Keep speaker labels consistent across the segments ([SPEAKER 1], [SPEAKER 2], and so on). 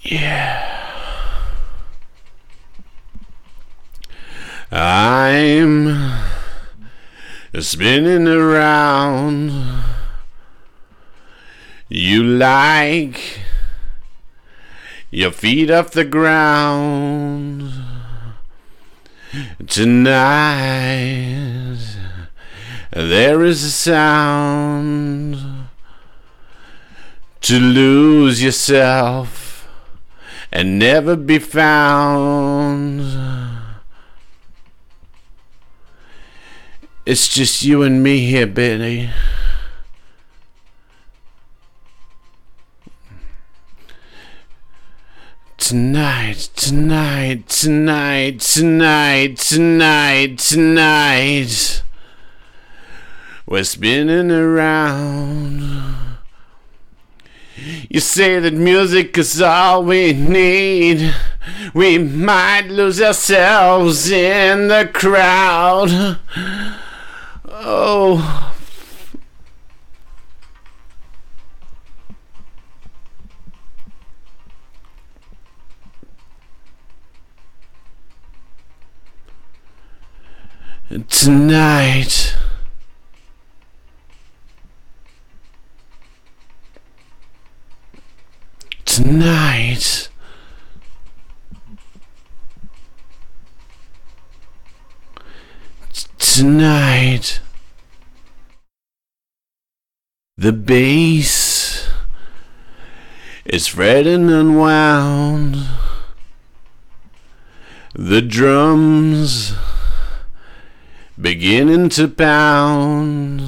[SPEAKER 1] Yeah. I'm spinning around. You like your feet off the ground. Tonight there is a sound to lose yourself and never be found. It's just you and me here, Benny. Tonight, tonight, tonight, tonight, tonight, tonight. We're spinning around. You say that music is all we need. We might lose ourselves in the crowd. Oh. Tonight. Tonight. Tonight. The bass is fretted and unwound. The drums beginning to pound.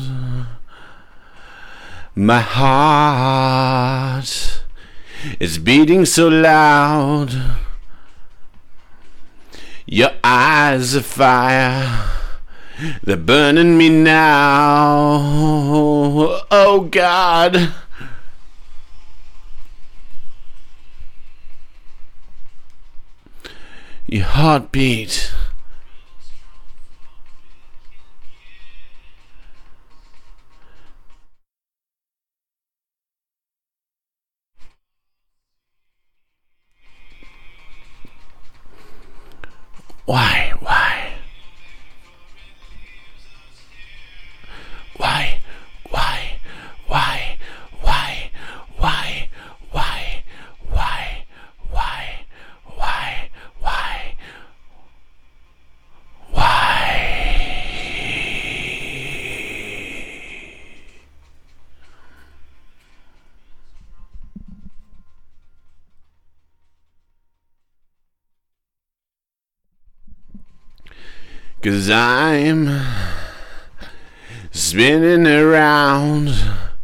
[SPEAKER 1] My heart is beating so loud. Your eyes are fire, they're burning me now. Oh God. Your heartbeat Why? Why? Why? Why? Why? Why? Why? Why? Why? Why? Why? Why? Why? Cause I'm spinning around.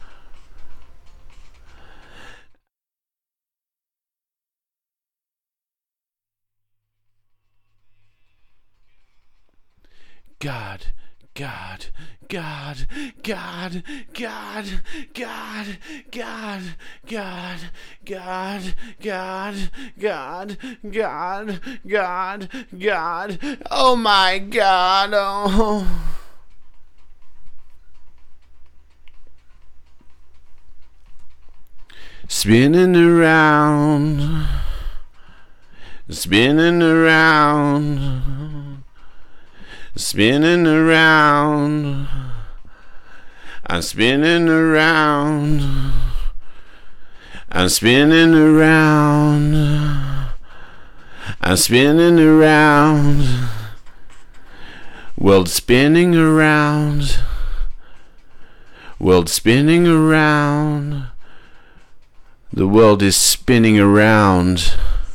[SPEAKER 1] God, God, God, God, God, God, God, God, God, God, God, God, God, God, oh my God, oh. Spinning around, spinning around, spinning around, I'm spinning around, I'm spinning around, I'm spinning around, world spinning around, world spinning around, the world is spinning around.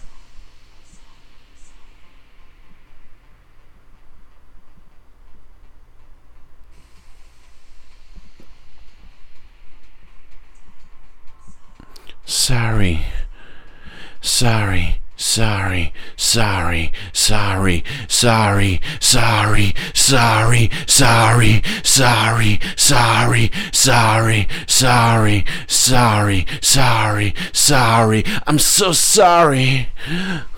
[SPEAKER 1] Sorry, sorry, sorry, sorry, sorry, sorry, sorry, sorry, sorry, sorry, sorry, sorry, sorry, sorry, sorry, sorry, I'm so sorry.